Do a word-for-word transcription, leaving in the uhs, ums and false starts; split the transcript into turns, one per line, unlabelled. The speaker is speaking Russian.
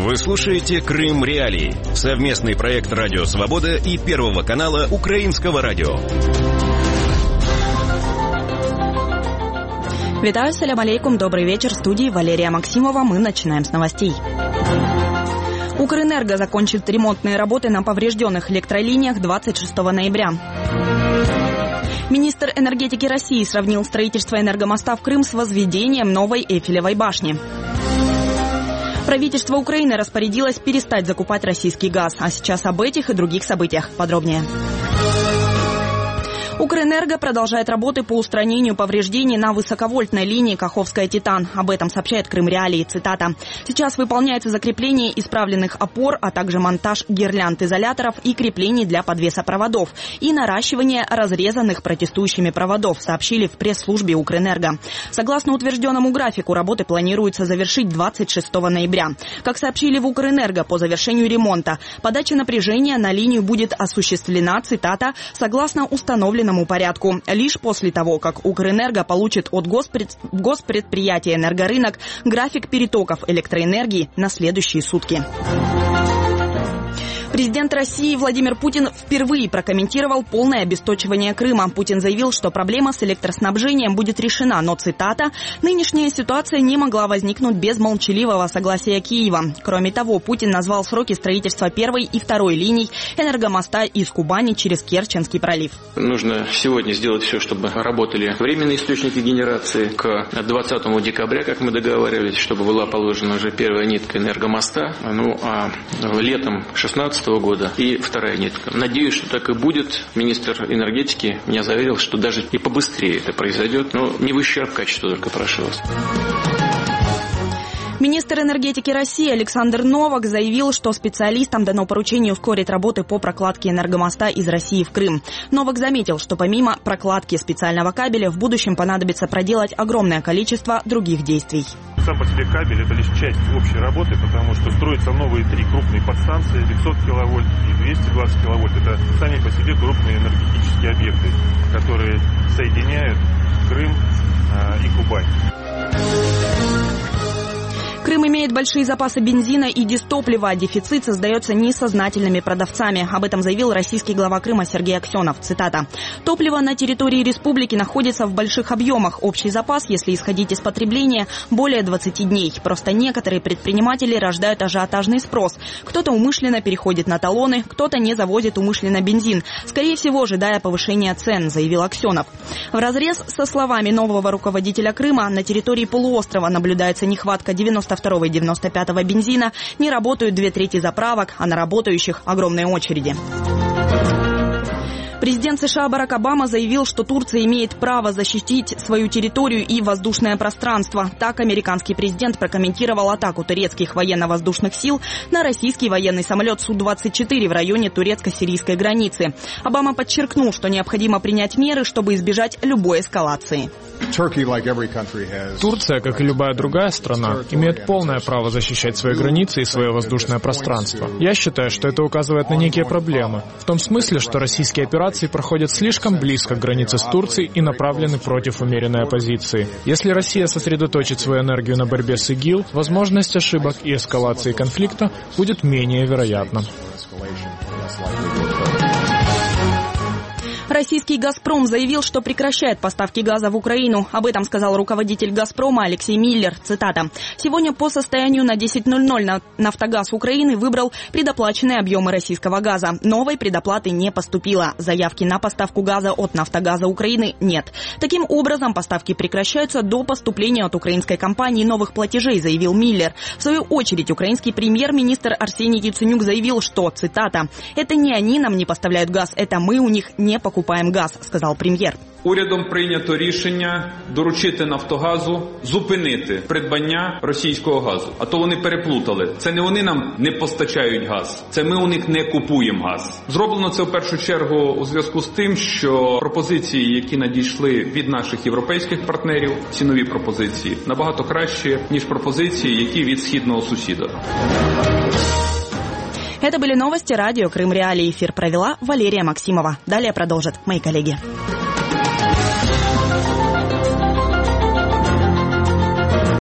Вы слушаете «Крым Реалии» — совместный проект «Радио Свобода» и Первого канала Украинского радио.
Витаю, салям алейкум, добрый вечер. В студии Валерия Максимова. Мы начинаем с новостей. Укрэнерго закончит ремонтные работы на поврежденных электролиниях двадцать шестого ноября. Министр энергетики России сравнил строительство энергомоста в Крым с возведением новой Эйфелевой башни. Правительство Украины распорядилось перестать закупать российский газ. А сейчас об этих и других событиях подробнее. Укрэнерго продолжает работы по устранению повреждений на высоковольтной линии Каховская-Титан. Об этом сообщает Крым Реалии. Цитата. Сейчас выполняется закрепление исправленных опор, а также монтаж гирлянд изоляторов и креплений для подвеса проводов и наращивание разрезанных протестующими проводов, сообщили в пресс-службе Укрэнерго. Согласно утвержденному графику, работы планируется завершить двадцать шестого ноября. Как сообщили в Укрэнерго, по завершению ремонта подача напряжения на линию будет осуществлена, цитата, согласно установленному порядку. Лишь после того, как Укрэнерго получит от госпред... госпредприятия «Энергорынок» график перетоков электроэнергии на следующие сутки. Президент России Владимир Путин впервые прокомментировал полное обесточивание Крыма. Путин заявил, что проблема с электроснабжением будет решена, но, цитата, «нынешняя ситуация не могла возникнуть без молчаливого согласия Киева». Кроме того, Путин назвал сроки строительства первой и второй линий энергомоста из Кубани через Керченский пролив.
Нужно сегодня сделать все, чтобы работали временные источники генерации к двадцатому декабря, как мы договаривались, чтобы была положена уже первая нитка энергомоста, ну а летом шестнадцатого года и вторая нитка. Надеюсь, что так и будет. Министр энергетики меня заверил, что даже и побыстрее это произойдет, но не в ущерб качеству, только прошу вас.
Министр энергетики России Александр Новак заявил, что специалистам дано поручение ускорить работы по прокладке энергомоста из России в Крым. Новак заметил, что помимо прокладки специального кабеля в будущем понадобится проделать огромное количество других действий.
Сам по себе кабель – это лишь часть общей работы, потому что строятся новые три крупные подстанции, пятьсот киловольт и двести двадцать киловольт. Это сами по себе крупные энергетические объекты, которые соединяют Крым э, и Кубань.
Крым имеет большие запасы бензина и дистоплива, а дефицит создается несознательными продавцами. Об этом заявил российский глава Крыма Сергей Аксенов. Цитата. «Топливо на территории республики находится в больших объемах. Общий запас, если исходить из потребления, более двадцати дней. Просто некоторые предприниматели рождают ажиотажный спрос. Кто-то умышленно переходит на талоны, кто-то не завозит умышленно бензин. Скорее всего, ожидая повышения цен», заявил Аксенов. Вразрез со словами нового руководителя Крыма, на территории полуострова наблюдается нехватка девяносто второго и девяносто пятого бензина, не работают две трети заправок, а на работающих огромные очереди. Президент США Барак Обама заявил, что Турция имеет право защитить свою территорию и воздушное пространство. Так американский президент прокомментировал атаку турецких военно-воздушных сил на российский военный самолет Су двадцать четыре в районе турецко-сирийской границы. Обама подчеркнул, что необходимо принять меры, чтобы избежать любой эскалации.
Турция, как и любая другая страна, имеет полное право защищать свои границы и свое воздушное пространство. Я считаю, что это указывает на некие проблемы. В том смысле, что российские операции проходят слишком близко к границе с Турцией и направлены против умеренной оппозиции. Если Россия сосредоточит свою энергию на борьбе с ИГИЛ, возможность ошибок и эскалации конфликта будет менее вероятна.
Российский «Газпром» заявил, что прекращает поставки газа в Украину. Об этом сказал руководитель «Газпрома» Алексей Миллер. Цитата. «Сегодня по состоянию на десять ноль ноль «Нафтогаз Украины» выбрал предоплаченные объемы российского газа. Новой предоплаты не поступило. Заявки на поставку газа от «Нафтогаза Украины» нет. Таким образом, поставки прекращаются до поступления от украинской компании новых платежей», заявил Миллер. В свою очередь, украинский премьер-министр Арсений Яценюк заявил, что, цитата, «это не они нам не поставляют газ, это мы у них не покупаем газ», сказал премьер.
Урядом прийнято рішення доручити «Нафтогазу» зупинити придбання російського газу. А то вони переплутали. Це не вони нам не постачають газ, це ми у них не купуємо газ. Зроблено це в першу чергу у зв'язку з тим, що пропозиції, які надійшли від наших європейських партнерів, цінові пропозиції, набагато кращі, ніж пропозиції, які від східного сусіда.
Это были новости радио «Крым Реалии». Эфир провела Валерия Максимова. Далее продолжат мои коллеги.